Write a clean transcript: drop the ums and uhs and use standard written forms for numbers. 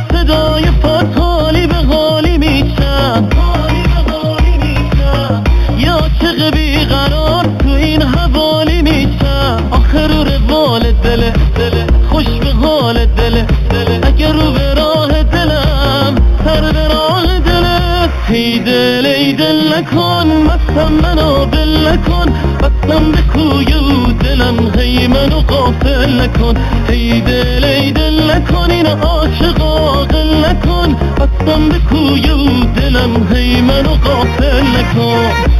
صدای پات حالی به حالی میشم، یا عاشق بیقرار تو این حوالی میشم. آخر رو روال دله خوش به حال دله اگر رو به راه دلم سر به راه دله. ای دل ای دل نکن مستم منو بل نکن، بستم به کوی او دلم هی منو غافل نکن. ای دل ای دل نکن این عاشق عاقل نکن، بستم به کوی او دلم هی منو غافل نکن.